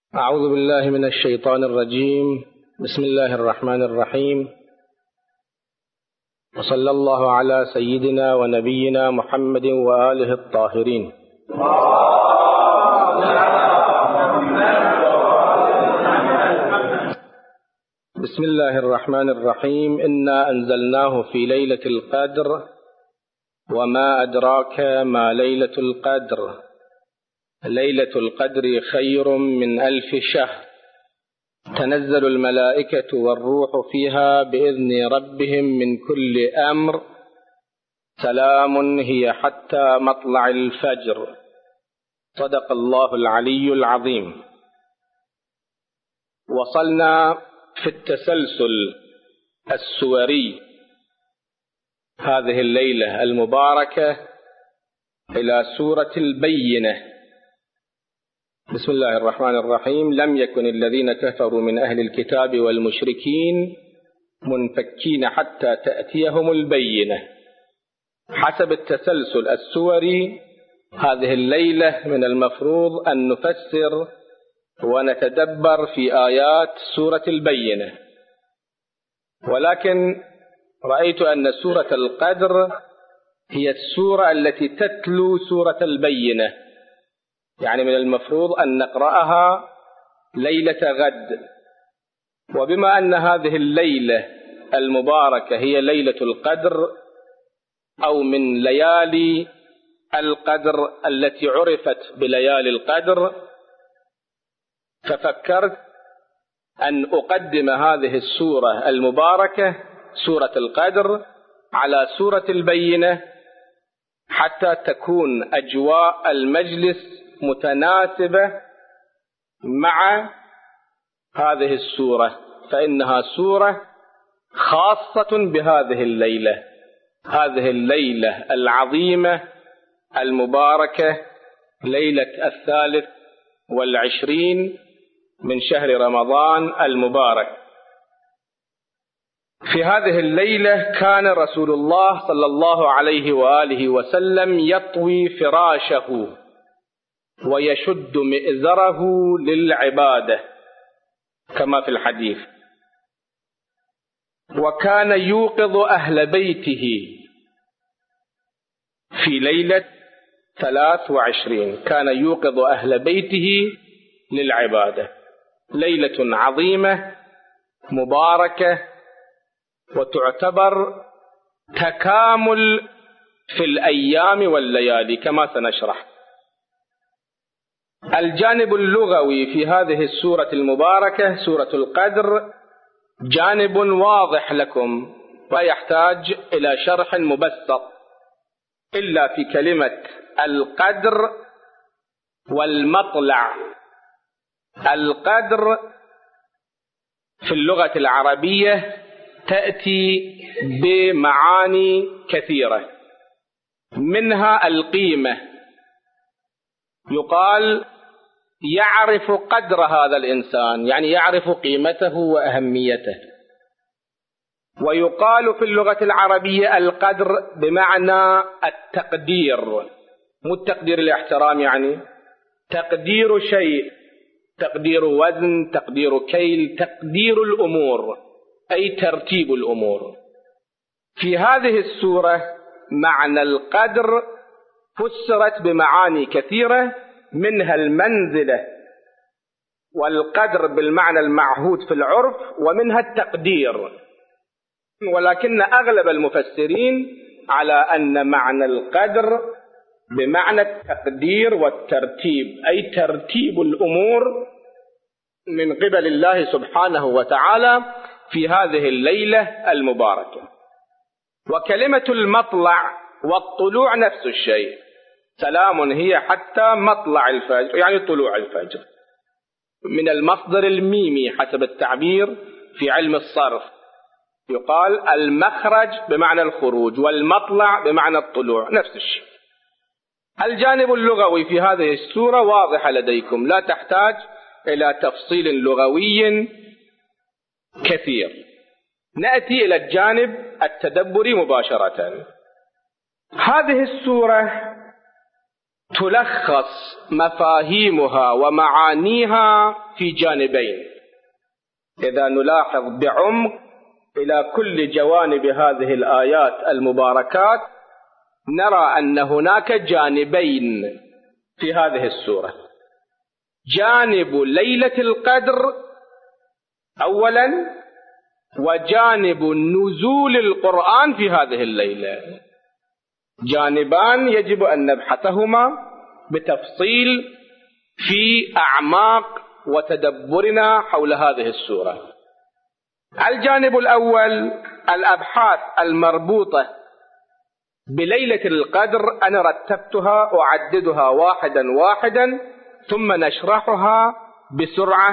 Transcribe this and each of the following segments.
أعوذ بالله من الشيطان الرجيم. بسم الله الرحمن الرحيم، وصلى الله على سيدنا ونبينا محمد وآله الطاهرين. بسم الله الرحمن الرحيم. إنا أنزلناه في ليلة القدر، وما أدراك ما ليلة القدر. ليلة القدر خير من 1000 شهر، تنزل الملائكة والروح فيها بإذن ربهم من كل أمر، سلام هي حتى مطلع الفجر. صدق الله العلي العظيم. وصلنا في التسلسل السوري هذه الليلة المباركة إلى سورة البينة. بسم الله الرحمن الرحيم. لم يكن الذين كفروا من أهل الكتاب والمشركين منفكين حتى تأتيهم البينة. حسب التسلسل السوري هذه الليلة من المفروض أن نفسر ونتدبر في آيات سورة البينة، ولكن رأيت أن سورة القدر هي السورة التي تتلو سورة البينة، يعني من المفروض أن نقرأها ليلة غد. وبما أن هذه الليلة المباركة هي ليلة القدر أو من ليالي القدر التي عرفت بليالي القدر، ففكرت أن أقدم هذه السورة المباركة سورة القدر على سورة البينة حتى تكون أجواء المجلس متناسبة مع هذه السورة، فإنها سورة خاصة بهذه الليلة، هذه الليلة العظيمة المباركة، ليلة 23 من شهر رمضان المبارك. في هذه الليلة كان رسول الله صلى الله عليه وآله وسلم يطوي فراشه ويشد مئزره للعبادة كما في الحديث، وكان يوقظ أهل بيته في ليلة 23، كان يوقظ أهل بيته للعبادة. ليلة عظيمة مباركة، وتعتبر تكامل في الأيام والليالي كما سنشرح. الجانب اللغوي في هذه السورة المباركة سورة القدر جانب واضح لكم ويحتاج إلى شرح مبسط، إلا في كلمة القدر والمطلع. القدر في اللغة العربية تأتي بمعاني كثيرة، منها القيمة، يقال يعرف قدر هذا الإنسان، يعني يعرف قيمته وأهميته. ويقال في اللغة العربية القدر بمعنى التقدير، مو التقدير الاحترام، يعني تقدير شيء، تقدير وزن، تقدير كيل، تقدير الأمور، أي ترتيب الأمور. في هذه السورة معنى القدر فسرت بمعاني كثيرة، منها المنزلة والقدر بالمعنى المعهود في العرف، ومنها التقدير. ولكن أغلب المفسرين على أن معنى القدر بمعنى التقدير والترتيب، أي ترتيب الأمور من قبل الله سبحانه وتعالى في هذه الليلة المباركة. وكلمة المطلع والطلوع نفس الشيء، سلام هي حتى مطلع الفجر، يعني طلوع الفجر، من المصدر الميمي حسب التعبير في علم الصرف، يقال المخرج بمعنى الخروج والمطلع بمعنى الطلوع، نفس الشيء. الجانب اللغوي في هذه السورة واضح لديكم، لا تحتاج إلى تفصيل لغوي كثير. نأتي إلى الجانب التدبري مباشرة. هذه السورة تلخص مفاهيمها ومعانيها في جانبين. إذا نلاحظ بعمق إلى كل جوانب هذه الآيات المباركات نرى أن هناك جانبين في هذه السورة: جانب ليلة القدر أولا، وجانب نزول القرآن في هذه الليلة. جانبان يجب أن نبحثهما بتفصيل في أعماق وتدبرنا حول هذه السورة. الجانب الأول الأبحاث المربوطة بليلة القدر، أنا رتبتها وأعددها واحدا واحدا ثم نشرحها بسرعة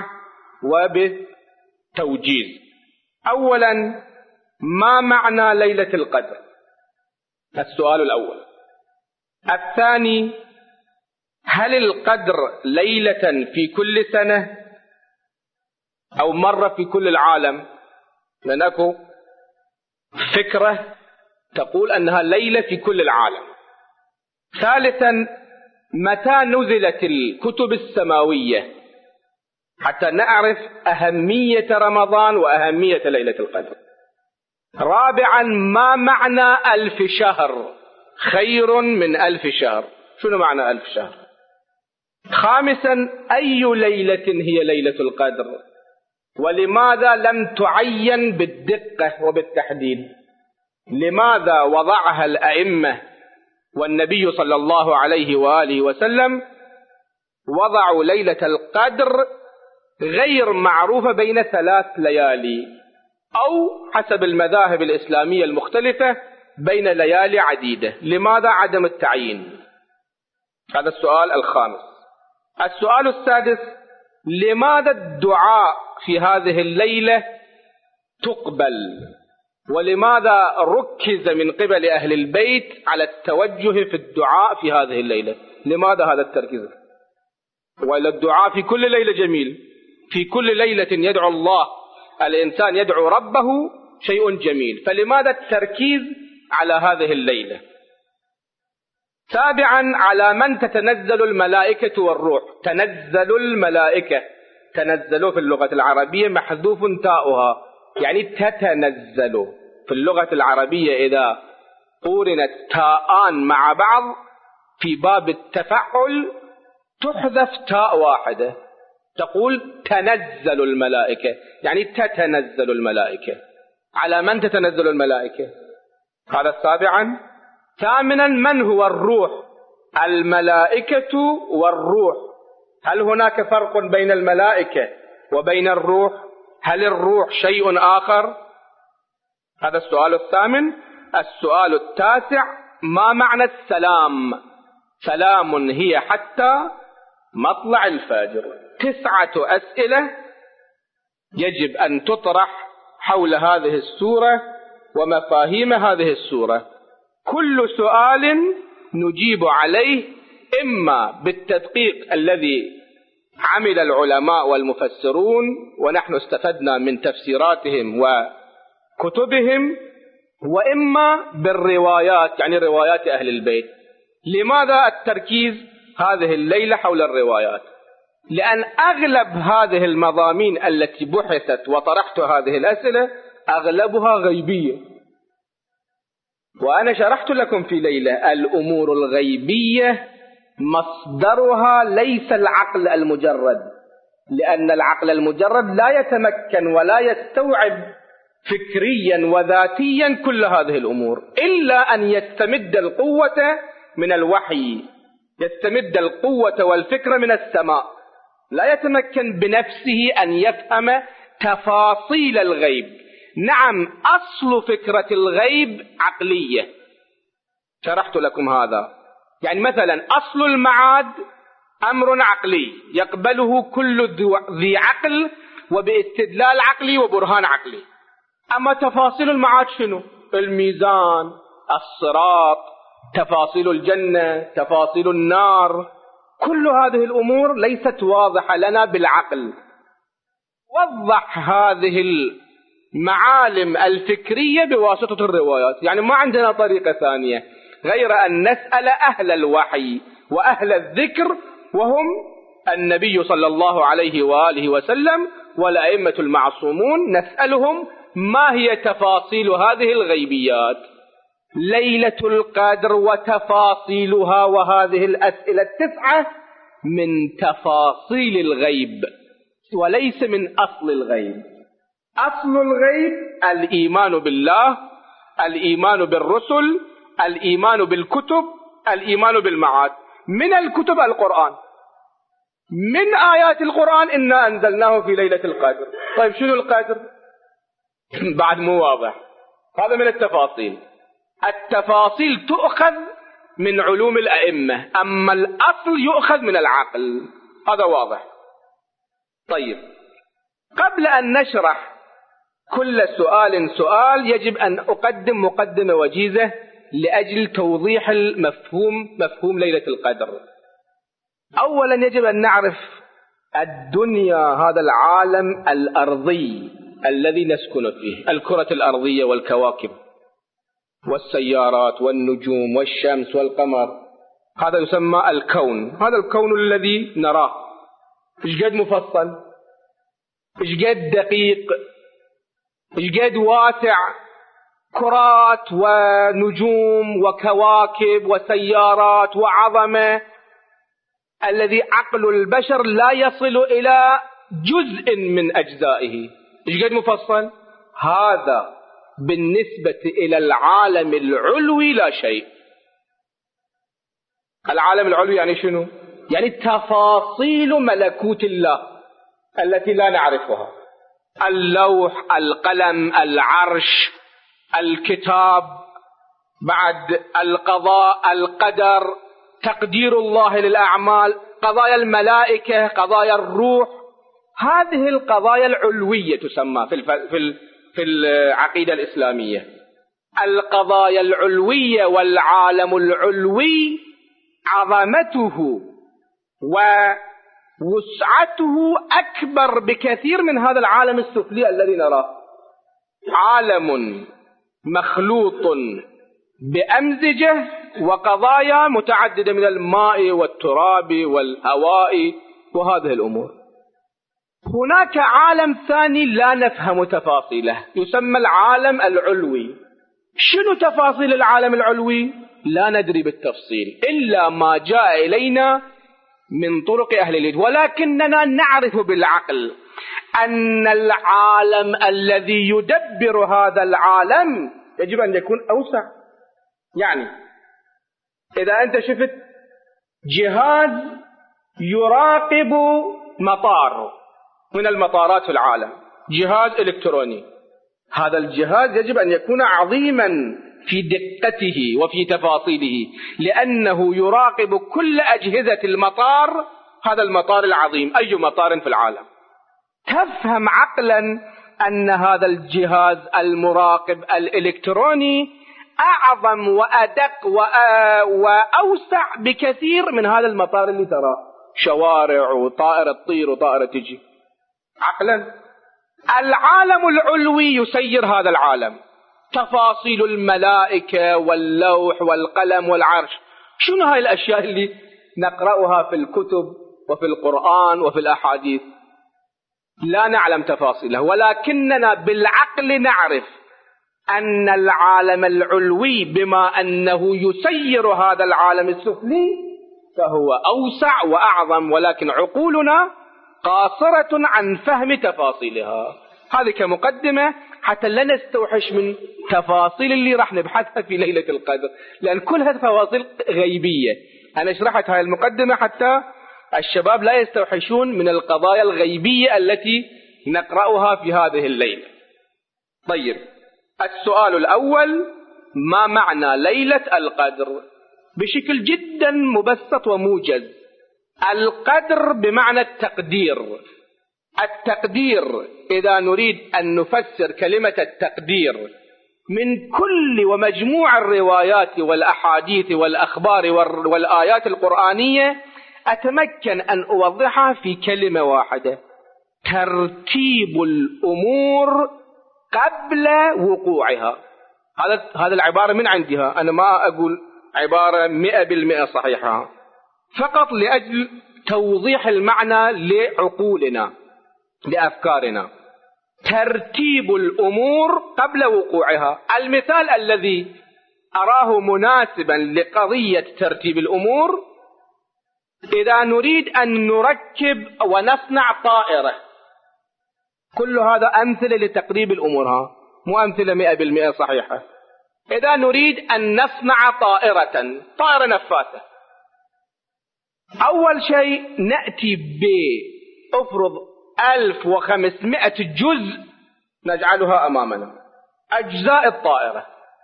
وبتوجيز. أولا، ما معنى ليلة القدر؟ السؤال الأول. الثاني، هل القدر ليلة في كل سنة أو مرة في كل العالم؟ لأنه فكرة تقول أنها ليلة في كل العالم. ثالثا، متى نزلت الكتب السماوية حتى نعرف أهمية رمضان وأهمية ليلة القدر. رابعا، ما معنى 1000 شهر خير من 1000 شهر؟ شنو معنى 1000 شهر؟ خامسا، أي ليلة هي ليلة القدر؟ ولماذا لم تعين بالدقة وبالتحديد؟ لماذا وضعها الأئمة والنبي صلى الله عليه وآله وسلم وضعوا ليلة القدر غير معروفة بين 3 ليالي، أو حسب المذاهب الإسلامية المختلفة بين ليالي عديدة؟ لماذا عدم التعيين؟ هذا السؤال الخامس. السؤال السادس، لماذا الدعاء في هذه الليلة تقبل؟ ولماذا ركز من قبل أهل البيت على التوجه في الدعاء في هذه الليلة؟ لماذا هذا التركيز؟ وإلا الدعاء في كل ليلة جميل، في كل ليلة يدعو الله الإنسان يدعو ربه شيء جميل، فلماذا التركيز على هذه الليلة؟ سابعا، على من تتنزل الملائكة والروح؟ تنزل الملائكة، تنزلوا في اللغة العربية محذوف تاؤها، يعني تتنزل. في اللغة العربية إذا قورنت تاءان مع بعض في باب التفعل تحذف تاء واحدة، تقول تنزل الملائكة، يعني تتنزل الملائكة. على من تتنزل الملائكة؟ هذا سابعا. ثامنا، من هو الروح؟ الملائكة والروح، هل هناك فرق بين الملائكة وبين الروح؟ هل الروح شيء آخر؟ هذا السؤال الثامن. السؤال التاسع، ما معنى السلام؟ سلام هي حتى مطلع الفجر. 9 أسئلة يجب أن تطرح حول هذه السورة ومفاهيم هذه السورة. كل سؤال نجيب عليه إما بالتدقيق الذي عمل العلماء والمفسرون ونحن استفدنا من تفسيراتهم وكتبهم، وإما بالروايات، يعني روايات أهل البيت. لماذا التركيز هذه الليلة حول الروايات؟ لأن أغلب هذه المضامين التي بحثت وطرحت هذه الأسئلة أغلبها غيبية، وأنا شرحت لكم في ليلة الأمور الغيبية مصدرها ليس العقل المجرد، لأن العقل المجرد لا يتمكن ولا يستوعب فكريا وذاتيا كل هذه الأمور، إلا أن يستمد القوة من الوحي، يستمد القوة والفكرة من السماء، لا يتمكن بنفسه أن يفهم تفاصيل الغيب. نعم، أصل فكرة الغيب عقلية، شرحت لكم هذا. يعني مثلا أصل المعاد أمر عقلي يقبله كل ذي عقل وباستدلال عقلي وبرهان عقلي. أما تفاصيل المعاد شنو؟ الميزان، الصراط، تفاصيل الجنة، تفاصيل النار، كل هذه الأمور ليست واضحة لنا بالعقل. وضح هذه المعالم الفكرية بواسطة الروايات، يعني ما عندنا طريقة ثانية غير أن نسأل أهل الوحي وأهل الذكر، وهم النبي صلى الله عليه وآله وسلم والأئمة المعصومون، نسألهم ما هي تفاصيل هذه الغيبيات؟ ليلة القدر وتفاصيلها، وهذه الأسئلة 9 من تفاصيل الغيب وليس من أصل الغيب. أصل الغيب الإيمان بالله، الإيمان بالرسل، الإيمان بالكتب، الإيمان بالمعاد. من الكتب القرآن، من آيات القرآن إنا أنزلناه في ليلة القدر. طيب شنو القدر؟ بعد مو واضح. هذا من التفاصيل. التفاصيل تؤخذ من علوم الأئمة، أما الأصل يؤخذ من العقل. هذا واضح. طيب قبل أن نشرح كل سؤال يجب أن أقدم مقدمة وجيزة لأجل توضيح مفهوم ليلة القدر. أولا يجب أن نعرف الدنيا، هذا العالم الأرضي الذي نسكن فيه، الكرة الأرضية والكواكب والسيارات والنجوم والشمس والقمر، هذا يسمى الكون. هذا الكون الذي نراه إيش قد مفصل، إيش قد دقيق، إيش قد واسع، كرات ونجوم وكواكب وسيارات وعظمة، الذي عقل البشر لا يصل إلى جزء من أجزائه. إيش قد مفصل؟ هذا بالنسبة إلى العالم العلوي لا شيء. العالم العلوي يعني شنو؟ يعني تفاصيل ملكوت الله التي لا نعرفها، اللوح، القلم، العرش، الكتاب، بعد القضاء، القدر، تقدير الله للأعمال، قضايا الملائكة، قضايا الروح. هذه القضايا العلوية تسمى في العقيدة الإسلامية. القضايا العلوية والعالم العلوي عظمته ووسعته أكبر بكثير من هذا العالم السفلي الذي نراه. عالم مخلوط بأمزجة وقضايا متعددة من الماء والتراب والهواء وهذه الأمور. هناك عالم ثاني لا نفهم تفاصيله، يسمى العالم العلوي. شنو تفاصيل العالم العلوي؟ لا ندري بالتفصيل إلا ما جاء إلينا من طرق أهل العلم، ولكننا نعرف بالعقل أن العالم الذي يدبر هذا العالم يجب أن يكون أوسع. يعني إذا أنت شفت جهاز يراقب مطار من المطارات في العالم، جهاز إلكتروني، هذا الجهاز يجب أن يكون عظيما في دقته وفي تفاصيله، لأنه يراقب كل أجهزة المطار، هذا المطار العظيم، أي مطار في العالم. تفهم عقلا أن هذا الجهاز المراقب الإلكتروني أعظم وأدق وأوسع بكثير من هذا المطار اللي تراه، شوارع وطائرة تطير وطائرة تجي. عقلا العالم العلوي يسير هذا العالم، تفاصيل الملائكة واللوح والقلم والعرش. شنو هاي الأشياء اللي نقرأها في الكتب وفي القرآن وفي الأحاديث؟ لا نعلم تفاصيله، ولكننا بالعقل نعرف أن العالم العلوي بما أنه يسير هذا العالم السفلي فهو أوسع وأعظم، ولكن عقولنا قاصرة عن فهم تفاصيلها. هذه كمقدمة حتى لا نستوحش من تفاصيل اللي راح نبحثها في ليلة القدر، لأن كلها تفاصيل غيبية. أنا شرحت هاي المقدمة حتى الشباب لا يستوحشون من القضايا الغيبية التي نقرأها في هذه الليلة. طيب السؤال الأول: ما معنى ليلة القدر؟ بشكل جدا مبسط وموجز، القدر بمعنى التقدير. التقدير إذا نريد أن نفسر كلمة التقدير من كل ومجموع الروايات والأحاديث والأخبار والآيات القرآنية، أتمكن أن أوضحها في كلمة واحدة: ترتيب الأمور قبل وقوعها. هذا العبارة من عندها، أنا ما أقول عبارة 100% صحيحة، فقط لأجل توضيح المعنى لعقولنا لأفكارنا. ترتيب الأمور قبل وقوعها. المثال الذي أراه مناسبا لقضية ترتيب الأمور: إذا نريد أن نركب ونصنع طائرة، كل هذا أمثلة لتقريب الأمور، مو أمثلة 100% صحيحة. إذا نريد أن نصنع طائرة نفاثة، أول شيء نأتي بأفرض 1500 جزء نجعلها أمامنا، أجزاء الطائرة.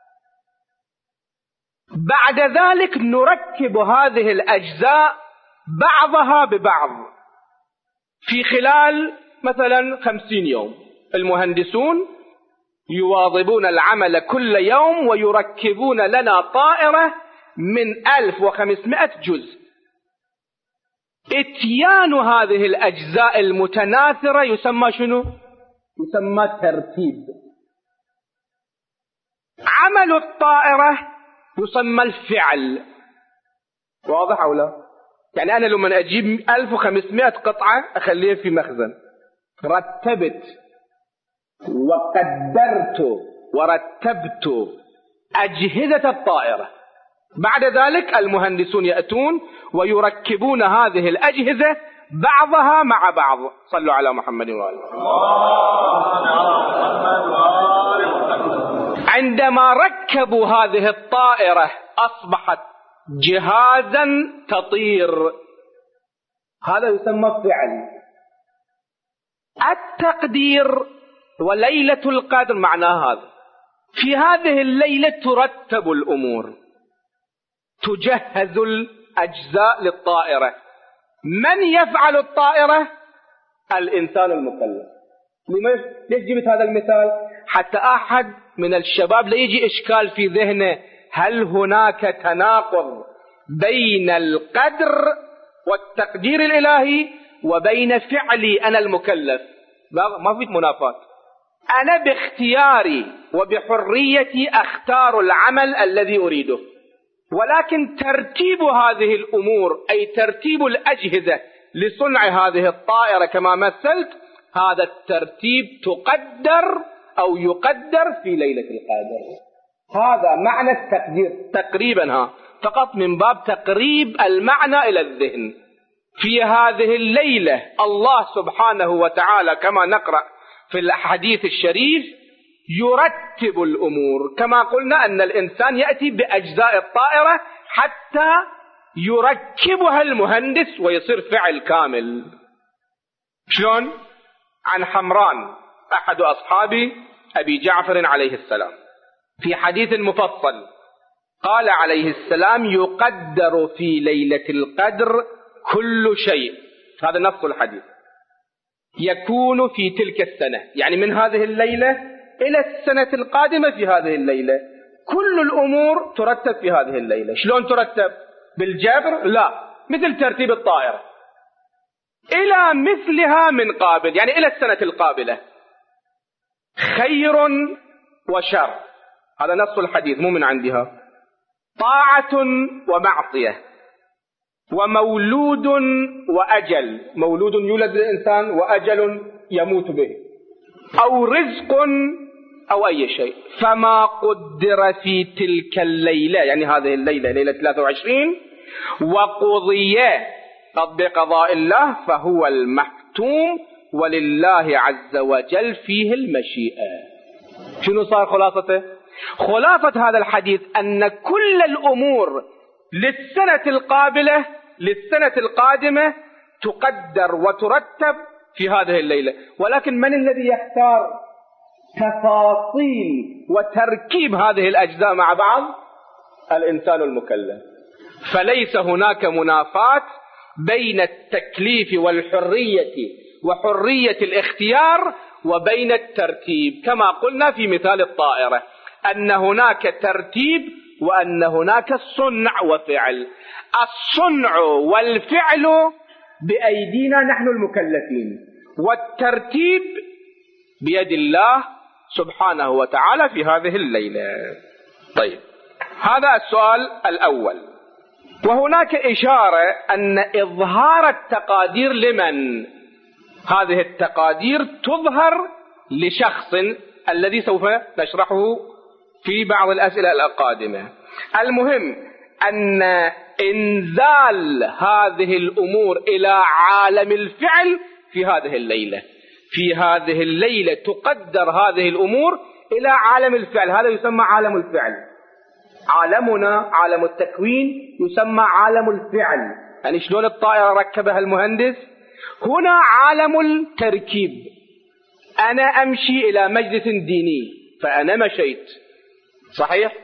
بعد ذلك نركب هذه الأجزاء بعضها ببعض في خلال مثلا 50 يوم. المهندسون يواظبون العمل كل يوم ويركبون لنا طائرة من 1500 جزء. اتيان هذه الأجزاء المتناثرة يسمى شنو؟ يسمى ترتيب. عمل الطائرة يسمى الفعل. واضح أو لا؟ يعني أنا لما أجيب 1500 قطعة أخليها في مخزن، رتبت وقدرت ورتبت أجهزة الطائرة. بعد ذلك المهندسون يأتون ويركبون هذه الأجهزة بعضها مع بعض. صلوا على محمد وآله. عندما ركبوا هذه الطائرة أصبحت جهازا تطير. هذا يسمى فعل. التقدير وليلة القدر معناه هذا. في هذه الليلة ترتب الأمور، تجهز الأجزاء للطائرة. من يفعل الطائرة؟ الإنسان المكلف. ليش جبت هذا المثال؟ حتى أحد من الشباب لا يجي إشكال في ذهنه: هل هناك تناقض بين القدر والتقدير الإلهي وبين فعلي أنا المكلف؟ ما في منافاة. أنا باختياري وبحريتي أختار العمل الذي أريده، ولكن ترتيب هذه الأمور أي ترتيب الأجهزة لصنع هذه الطائرة كما مثلت، هذا الترتيب تقدر أو يقدر في ليلة القدر. هذا معنى التقدير تقريبا، فقط من باب تقريب المعنى إلى الذهن. في هذه الليلة الله سبحانه وتعالى كما نقرأ في الحديث الشريف يرتب الأمور. كما قلنا أن الإنسان يأتي بأجزاء الطائرة حتى يركبها المهندس ويصير فعل كامل. شلون؟ عن حمران أحد أصحاب أبي جعفر عليه السلام في حديث مفصل قال عليه السلام: يقدر في ليلة القدر كل شيء. هذا نص الحديث. يكون في تلك السنة، يعني من هذه الليلة إلى السنة القادمة. في هذه الليلة كل الأمور ترتب في هذه الليلة. شلون ترتب؟ بالجبر؟ لا، مثل ترتيب الطائرة إلى مثلها من قابل، يعني إلى السنة القابلة. خير وشر، هذا نص الحديث مو من عندها. طاعة ومعصية، ومولود وأجل، مولود يولد الإنسان وأجل يموت به، أو رزق أو أي شيء. فما قدر في تلك الليلة، يعني هذه الليلة ليلة 23، وقضي بقضاء الله فهو المحتوم، ولله عز وجل فيه المشيئة. شنو صار خلاصته؟ خلاصة هذا الحديث أن كل الأمور للسنة القابلة للسنة القادمة تقدر وترتب في هذه الليلة. ولكن من الذي يختار تفاصيل وتركيب هذه الأجزاء مع بعض؟ الإنسان المكلف. فليس هناك منافاة بين التكليف والحرية وحرية الاختيار وبين الترتيب، كما قلنا في مثال الطائرة أن هناك ترتيب وأن هناك صنع وفعل. الصنع والفعل بأيدينا نحن المكلفين، والترتيب بيد الله سبحانه وتعالى في هذه الليلة. طيب، هذا السؤال الأول. وهناك إشارة أن إظهار التقادير لمن؟ هذه التقادير تظهر لشخص الذي سوف نشرحه في بعض الأسئلة القادمة. المهم أن إنزال هذه الأمور إلى عالم الفعل في هذه الليلة. في هذه الليلة تقدر هذه الأمور إلى عالم الفعل، هذا يسمى عالم الفعل. عالمنا عالم التكوين يسمى عالم الفعل، يعني شلون الطائرة ركبها المهندس. هنا عالم التركيب، أنا أمشي إلى مجلس ديني فأنا مشيت، صحيح؟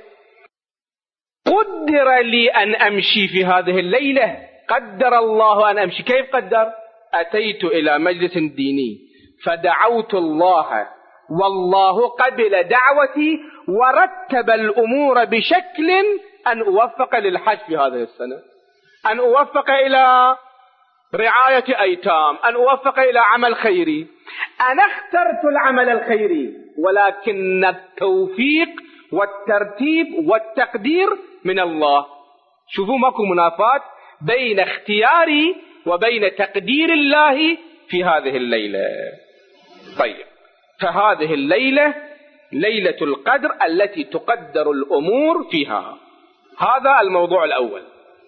قدر لي أن أمشي في هذه الليلة، قدر الله أن أمشي. كيف قدر؟ أتيت إلى مجلس ديني فدعوت الله والله قبل دعوتي ورتب الأمور بشكل أن أوفق للحج في هذه السنة، أن أوفق إلى رعاية أيتام، أن أوفق إلى عمل خيري. أنا اخترت العمل الخيري، ولكن التوفيق والترتيب والتقدير من الله. شوفوا ماكو منافاة بين اختياري وبين تقدير الله في هذه الليلة. طيب، فهذه الليلة ليلة القدر التي تقدر الأمور فيها. هذا الموضوع الأول.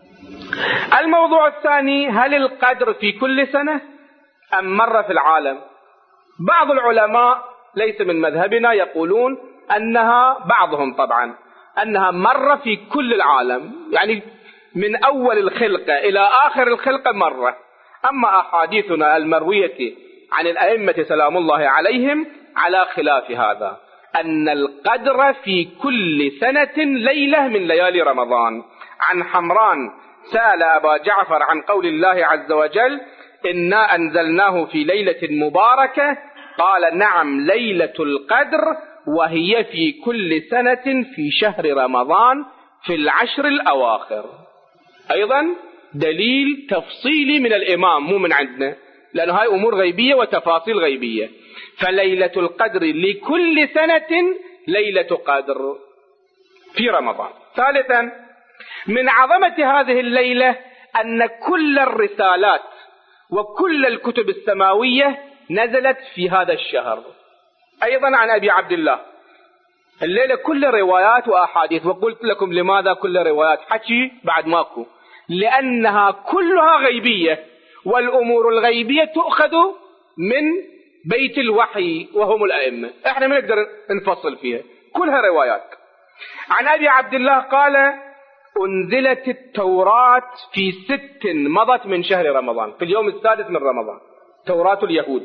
الموضوع الثاني، هل القدر في كل سنة أم مرة في العالم؟ بعض العلماء ليس من مذهبنا يقولون أنها، بعضهم طبعا، أنها مرة في كل العالم، يعني من أول الخلقة إلى آخر الخلقة مرة. أما أحاديثنا المروية عن الأئمة سلام الله عليهم على خلاف هذا، أن القدر في كل سنة ليلة من ليالي رمضان. عن حمران سأل أبا جعفر عن قول الله عز وجل: إنا أنزلناه في ليلة مباركة، قال: نعم ليلة القدر، وهي في كل سنة في شهر رمضان في العشر الأواخر. أيضا دليل تفصيلي من الإمام، مو من عندنا، لأن هاي أمور غيبية وتفاصيل غيبية. فليلة القدر لكل سنة ليلة قدر في رمضان. ثالثا، من عظمة هذه الليلة أن كل الرسالات وكل الكتب السماوية نزلت في هذا الشهر. أيضا عن أبي عبد الله، الليلة كل روايات وأحاديث. وقلت لكم لماذا كل روايات، حكي بعد ماكو، لأنها كلها غيبية، والأمور الغيبية تؤخذ من بيت الوحي وهم الأئمة، احنا ما نقدر نفصل فيها، كلها روايات. عن أبي عبد الله قال: أنزلت التوراة في 6 مضت من شهر رمضان، في اليوم السادس من رمضان، توراة اليهود.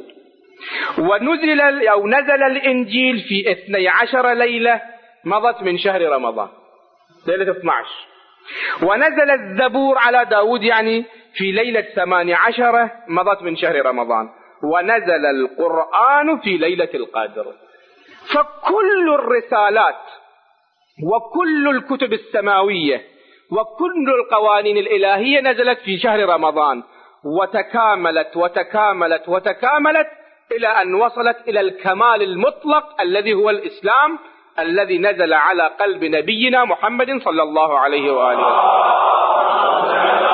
نزل الإنجيل في 12 ليلة مضت من شهر رمضان، ليلة 12. ونزل الزبور على داود يعني في ليلة 18 مضت من شهر رمضان. ونزل القرآن في ليلة القدر. فكل الرسالات وكل الكتب السماوية وكل القوانين الإلهية نزلت في شهر رمضان، وتكاملت وتكاملت وتكاملت إلى أن وصلت إلى الكمال المطلق الذي هو الإسلام، الذي نزل على قلب نبينا محمد صلى الله عليه وآله وسلم.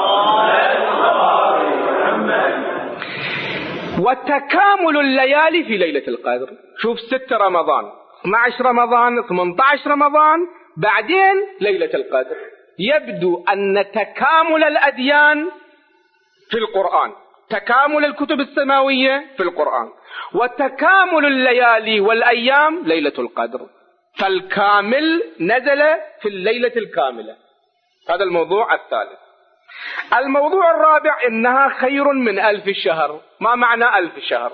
وتكامل الليالي في ليلة القدر. شوف 6 رمضان، 12 رمضان، 18 رمضان، بعدين ليلة القدر. يبدو أن تكامل الأديان في القرآن، تكامل الكتب السماوية في القرآن، وتكامل الليالي والأيام ليلة القدر. فالكامل نزل في الليلة الكاملة. هذا الموضوع الثالث. الموضوع الرابع، إنها خير من 1000 شهر. ما معنى 1000 شهر؟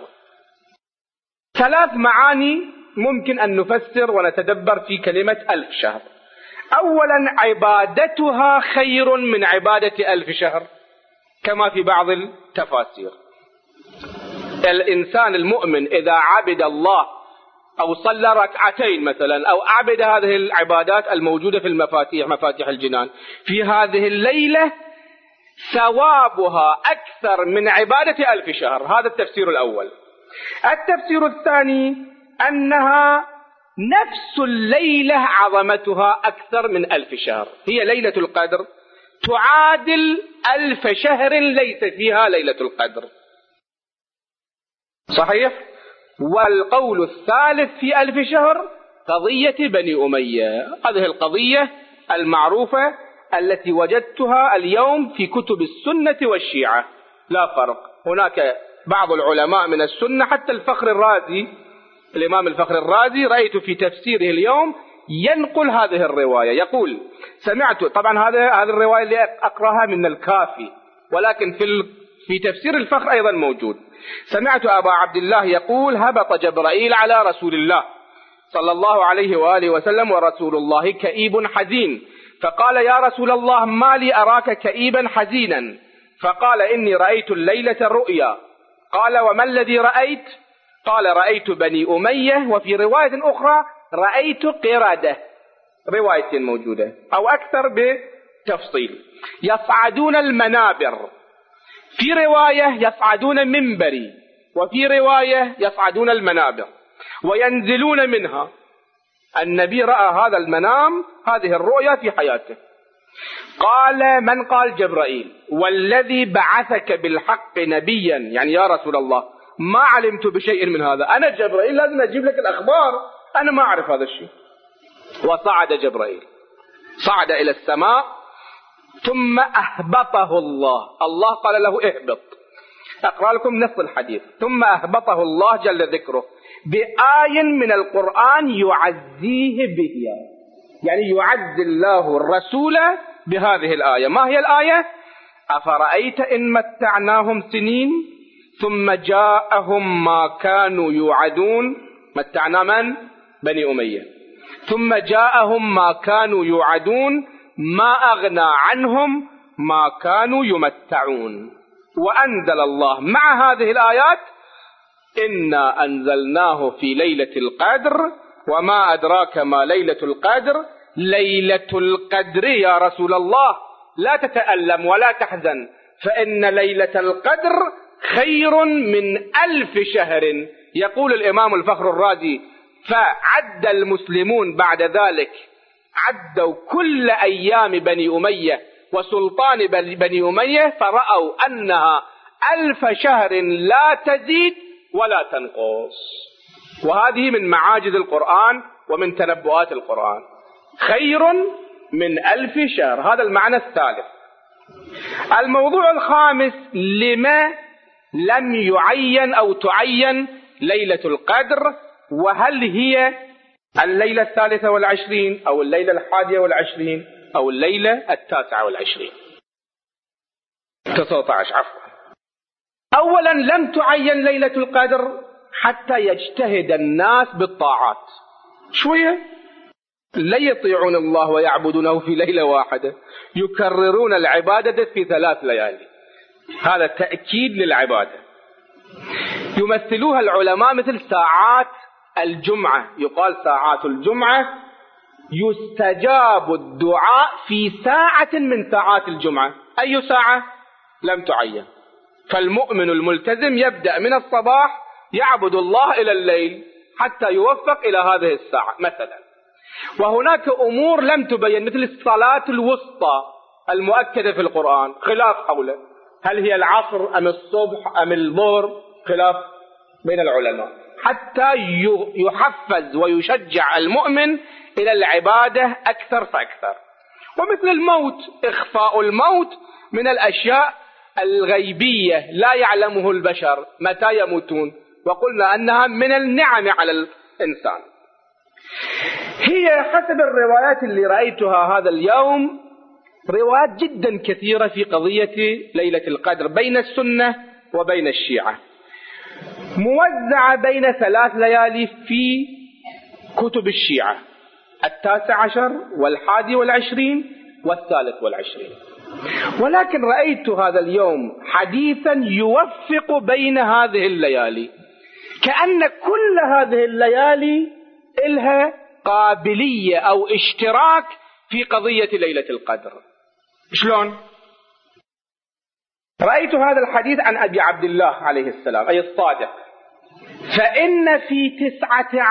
3 معاني ممكن أن نفسر ونتدبر في كلمة 1000 شهر. أولا، عبادتها خير من عبادة 1000 شهر، كما في بعض التفاسير. الإنسان المؤمن إذا عبد الله أو صلى ركعتين مثلا، أو عبد هذه العبادات الموجودة في المفاتيح، مفاتيح الجنان، في هذه الليلة ثوابها أكثر من عبادة 1000 شهر. هذا التفسير الأول. التفسير الثاني، أنها نفس الليلة عظمتها أكثر من 1000 شهر. هي ليلة القدر تعادل 1000 شهر ليس فيها ليلة القدر. صحيح؟ والقول الثالث في 1000 شهر قضية بني أمية. هذه القضية المعروفة التي وجدتها اليوم في كتب السنة والشيعة، لا فرق. هناك بعض العلماء من السنة، حتى الفخر الرازي، الإمام الفخر الرازي رأيت في تفسيره اليوم ينقل هذه الرواية، يقول: سمعت، طبعا هذه الرواية اللي أقرأها من الكافي، ولكن في تفسير الفخر أيضا موجود. سمعت أبا عبد الله يقول: هبط جبرائيل على رسول الله صلى الله عليه وآله وسلم ورسول الله كئيب حزين، فقال: يا رسول الله، ما لي أراك كئيبا حزينا؟ فقال: إني رأيت الليلة رؤيا. قال: وما الذي رأيت؟ قال: رأيت بني أمية، وفي رواية أخرى رأيت قردة. رواية موجودة أو أكثر بتفصيل. يصعدون المنابر، في رواية يصعدون منبري، وفي رواية يصعدون المنابر وينزلون منها. النبي رأى هذا المنام، هذه الرؤيا في حياته. قال: من قال؟ جبرائيل. والذي بعثك بالحق نبيا، يعني يا رسول الله ما علمت بشيء من هذا، أنا جبرائيل لازم أجيب لك الأخبار، أنا ما أعرف هذا الشيء. وصعد جبرائيل، صعد إلى السماء، ثم أهبطه الله قال له: اهبط. أقرأ لكم نص الحديث: ثم أهبطه الله جل ذكره بآية من القرآن يعزيه به، يعني يعزي الله الرسول بهذه الآية. ما هي الآية؟ أفرأيت إن متعناهم سنين ثم جاءهم ما كانوا يوعدون. متعنا من؟ بني أمية. ثم جاءهم ما كانوا يوعدون ما أغنى عنهم ما كانوا يمتعون. وأنزل الله مع هذه الآيات: إنا أنزلناه في ليلة القدر وما أدراك ما ليلة القدر. ليلة القدر يا رسول الله لا تتألم ولا تحزن، فإن ليلة القدر خير من 1000 شهر. يقول الإمام الفخر الرازي: فعد المسلمون بعد ذلك، عدوا كل أيام بني أمية وسلطان بني أمية، فرأوا أنها 1000 شهر لا تزيد ولا تنقص. وهذه من معاجز القرآن ومن تنبؤات القرآن، خير من 1000 شهر. هذا المعنى الثالث. الموضوع الخامس: لما لم يعين أو تعين ليلة القدر؟ وهل هي الليلة 23 أو الليلة 21 أو الليلة 29؟ 19 عفوا. أولا لم تعين ليلة القدر حتى يجتهد الناس بالطاعات شوية. لا يطيعون الله ويعبدونه في ليلة واحدة، يكررون العبادة في 3 ليالي. هذا تأكيد للعبادة. يمثلوها العلماء مثل ساعات الجمعة، يقال ساعات الجمعة يستجاب الدعاء في ساعة من ساعات الجمعة. أي ساعة؟ لم تعين. فالمؤمن الملتزم يبدأ من الصباح يعبد الله إلى الليل حتى يوفق إلى هذه الساعة مثلا. وهناك أمور لم تبين مثل الصلاة الوسطى المؤكدة في القرآن، خلاف حوله، هل هي العصر أم الصبح أم الظهر، خلاف بين العلماء، حتى يحفز ويشجع المؤمن إلى العبادة أكثر فأكثر. ومثل الموت، إخفاء الموت من الأشياء الغيبية لا يعلمه البشر متى يموتون، وقلنا أنها من النعم على الإنسان. هي حسب الروايات اللي رأيتها هذا اليوم روايات جدا كثيرة في قضية ليلة القدر بين السنة وبين الشيعة، موزعة بين 3 ليالي في كتب الشيعة: 19 و21 و23. ولكن رأيت هذا اليوم حديثا يوفق بين هذه الليالي، كأن كل هذه الليالي إلها قابلية أو اشتراك في قضية ليلة القدر. شلون؟ رأيت هذا الحديث عن أبي عبد الله عليه السلام أي الصادق: فإن في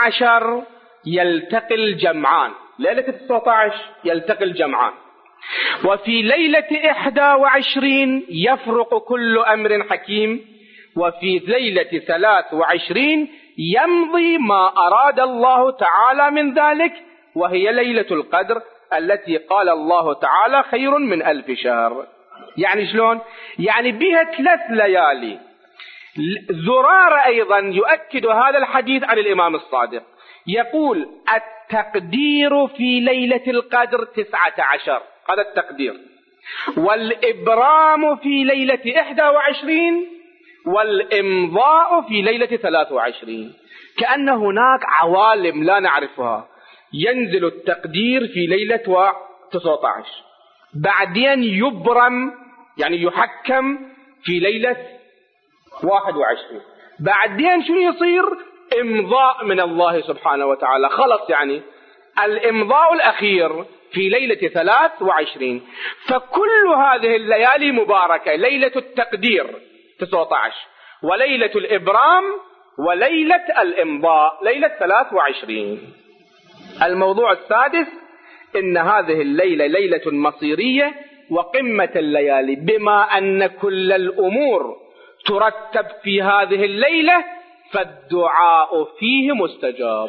19 يلتقي الجمعان، ليلة 19 يلتقي الجمعان، وفي ليلة 21 يفرق كل أمر حكيم، وفي ليلة 23 يمضي ما أراد الله تعالى من ذلك، وهي ليلة القدر التي قال الله تعالى خير من 1000 شهر. يعني شلون؟ يعني بها 3 ليالي. زرارة أيضا يؤكد هذا الحديث عن الإمام الصادق، يقول التقدير في ليلة القدر 19، هذا التقدير، والإبرام في ليلة 21، والإمضاء في ليلة 23. كأن هناك عوالم لا نعرفها. ينزل التقدير في ليلة 19، بعدين يبرم يعني يحكم في ليلة 21، بعدين شو يصير؟ إمضاء من الله سبحانه وتعالى، خلص يعني الإمضاء الأخير في ليلة 23. فكل هذه الليالي مباركة، ليلة التقدير 19، وليلة الإبرام، وليلة الإمضاء ليلة 23. الموضوع السادس إن هذه الليلة ليلة مصيرية وقمة الليالي، بما أن كل الأمور ترتب في هذه الليلة فالدعاء فيه مستجاب.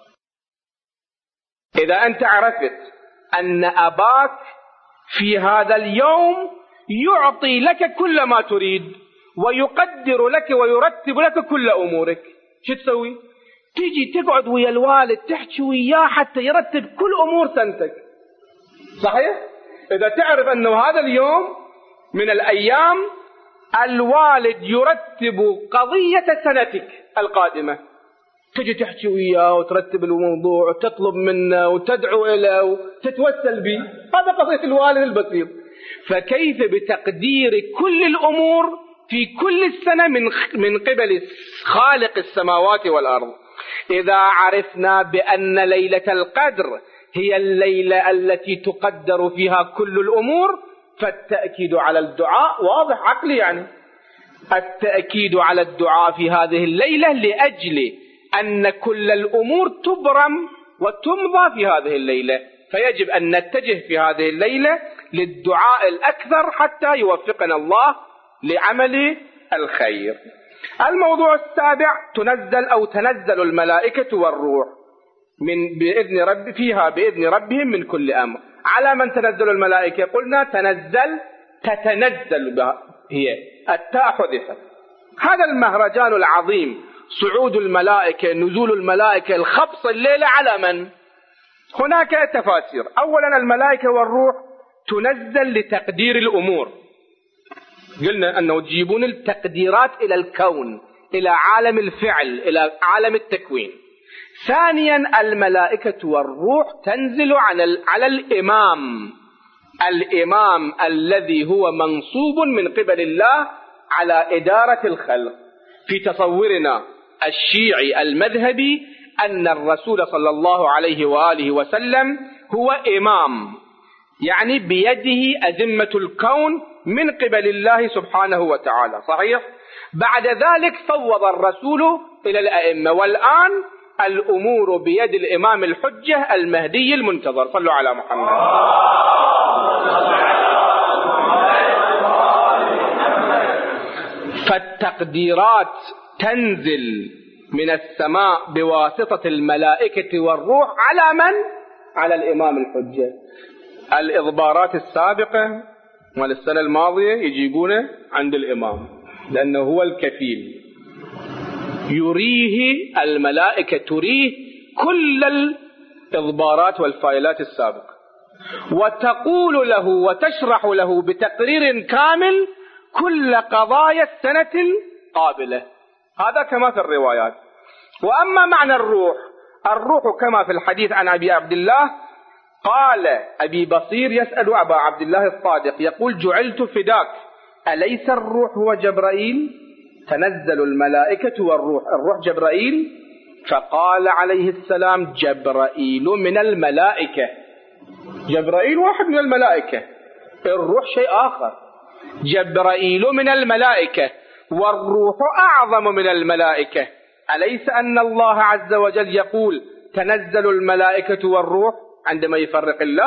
إذا أنت عرفت أن أباك في هذا اليوم يعطي لك كل ما تريد ويقدر لك ويرتب لك كل أمورك، شو تسوي؟ تيجي تقعد ويا الوالد تحكي وياه حتى يرتب كل أمور سنتك، صحيح؟ إذا تعرف أنه هذا اليوم من الأيام الوالد يرتب قضية سنتك القادمة، تجي تحكي وياه وترتب الموضوع وتطلب منه وتدعو إليه وتتوسل به، هذا قضية الوالد البسيط. فكيف بتقدير كل الأمور في كل السنة من قبل خالق السماوات والأرض؟ إذا عرفنا بأن ليلة القدر هي الليلة التي تقدر فيها كل الأمور، فالتأكيد على الدعاء واضح عقلي، يعني التأكيد على الدعاء في هذه الليلة لأجل أن كل الأمور تبرم وتمضى في هذه الليلة، فيجب أن نتجه في هذه الليلة للدعاء الأكثر حتى يوفقنا الله لعمل الخير. الموضوع السابع تنزل الملائكة والروح فيها بإذن ربهم من كل أمر. على من تنزل الملائكة؟ قلنا تتنزل بها، هي التاء حذفت. هذا المهرجان العظيم، صعود الملائكة، نزول الملائكة، الخبص الليلة، على من؟ هناك تفاسير. أولا الملائكة والروح تنزل لتقدير الأمور، قلنا أنه تجيبون التقديرات إلى الكون، إلى عالم الفعل، إلى عالم التكوين. ثانيا الملائكة والروح تنزل على الإمام الذي هو منصوب من قبل الله على إدارة الخلق. في تصورنا الشيعي المذهبي أن الرسول صلى الله عليه وآله وسلم هو إمام، يعني بيده أزمة الكون من قبل الله سبحانه وتعالى، صحيح؟ بعد ذلك فوض الرسول إلى الأئمة، والآن الأمور بيد الإمام الحجة المهدي المنتظر. صلوا على محمد. فالتقديرات تنزل من السماء بواسطة الملائكة والروح على من؟ على الإمام الحجة. الإضبارات السابقة والسنة الماضية يجيبونه عند الإمام لأنه هو الكفيل، يريه الملائكة، تريه كل الإضبارات والفايلات السابقة، وتقول له وتشرح له بتقرير كامل كل قضايا السنة القابلة. هذا كما في الروايات. وأما معنى الروح كما في الحديث عن أبي عبد الله قال أبي بصير يسأل أبا عبد الله الصادق يقول: جعلت فداك، أليس الروح هو جبرائيل؟ تنزل الملائكة والروح، الروح جبرائيل؟ فقال عليه السلام: جبرائيل من الملائكة. جبرائيل واحد من الملائكة، الروح شيء آخر. جبرائيل من الملائكة والروح أعظم من الملائكة. أليس أن الله عز وجل يقول: تنزل الملائكة والروح، عندما يفرق الله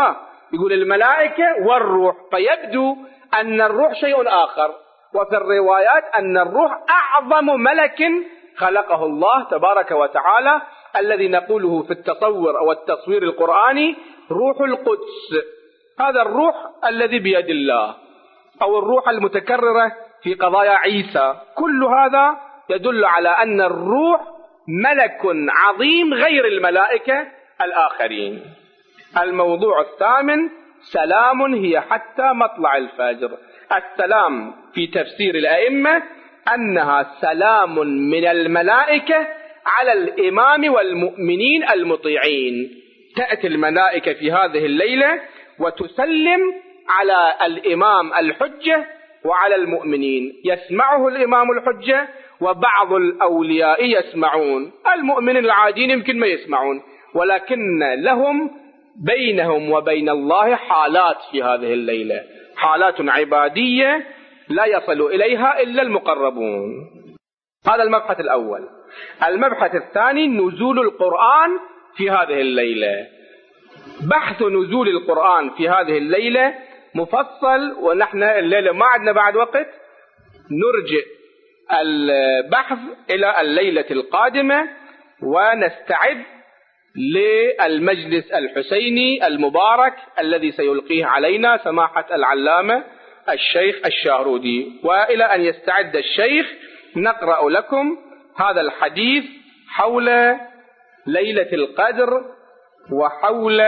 يقول الملائكة والروح، فيبدو أن الروح شيء آخر. وفي الروايات أن الروح أعظم ملك خلقه الله تبارك وتعالى، الذي نقوله في التصور أو التصوير القرآني روح القدس. هذا الروح الذي بيد الله، أو الروح المتكررة في قضايا عيسى. كل هذا يدل على أن الروح ملك عظيم غير الملائكة الآخرين. الموضوع الثامن: سلام هي حتى مطلع الفجر. السلام في تفسير الأئمة أنها سلام من الملائكة على الإمام والمؤمنين المطيعين. تأتي الملائكة في هذه الليلة وتسلم على الإمام الحجة وعلى المؤمنين. يسمعه الإمام الحجة وبعض الأولياء يسمعون، المؤمنين العاديين يمكن ما يسمعون، ولكن لهم بينهم وبين الله حالات في هذه الليلة، حالات عبادية لا يصل إليها إلا المقربون. هذا المبحث الأول. المبحث الثاني: نزول القرآن في هذه الليلة. بحث نزول القرآن في هذه الليلة مفصل، ونحن الليلة ما عندنا بعد وقت، نرجع البحث إلى الليلة القادمة ونستعد للمجلس الحسيني المبارك الذي سيلقيه علينا سماحة العلامة الشيخ الشاهرودي. وإلى أن يستعد الشيخ نقرأ لكم هذا الحديث حول ليلة القدر وحول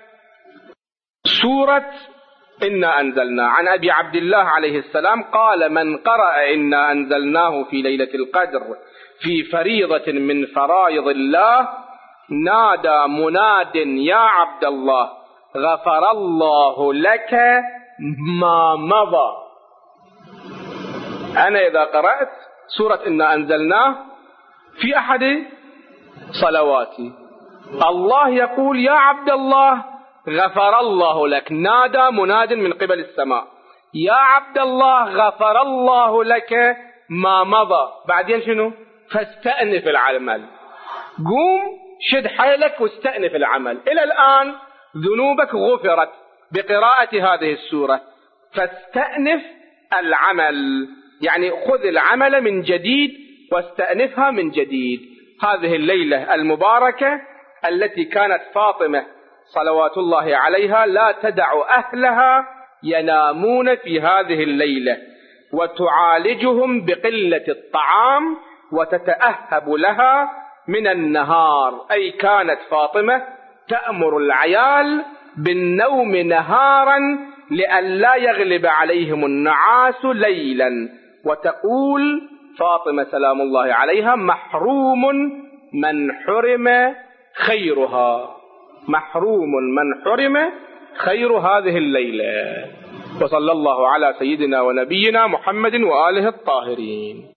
سورة إنا أنزلنا. عن أبي عبد الله عليه السلام قال: من قرأ إنا أنزلناه في ليلة القدر في فريضة من فرائض الله نادى مناد: يا عبد الله غفر الله لك ما مضى. أنا إذا قرأت سورة إنا أنزلناه في أحد صلواتي، الله يقول: يا عبد الله غفر الله لك. نادى مناد من قبل السماء: يا عبد الله غفر الله لك ما مضى. بعدين شنو؟ فاستأنف العمل. قوم شد حيلك واستأنف العمل. إلى الآن ذنوبك غفرت بقراءة هذه السورة، فاستأنف العمل، يعني خذ العمل من جديد واستأنفها من جديد. هذه الليلة المباركة التي كانت فاطمة صلوات الله عليها لا تدع أهلها ينامون في هذه الليلة، وتعالجهم بقلة الطعام وتتأهب لها من النهار. أي كانت فاطمة تأمر العيال بالنوم نهارا لئلا يغلب عليهم النعاس ليلا، وتقول فاطمة سلام الله عليها: محروم من حرم خيرها، محروم من حرم خير هذه الليلة. وصلى الله على سيدنا ونبينا محمد وآله الطاهرين.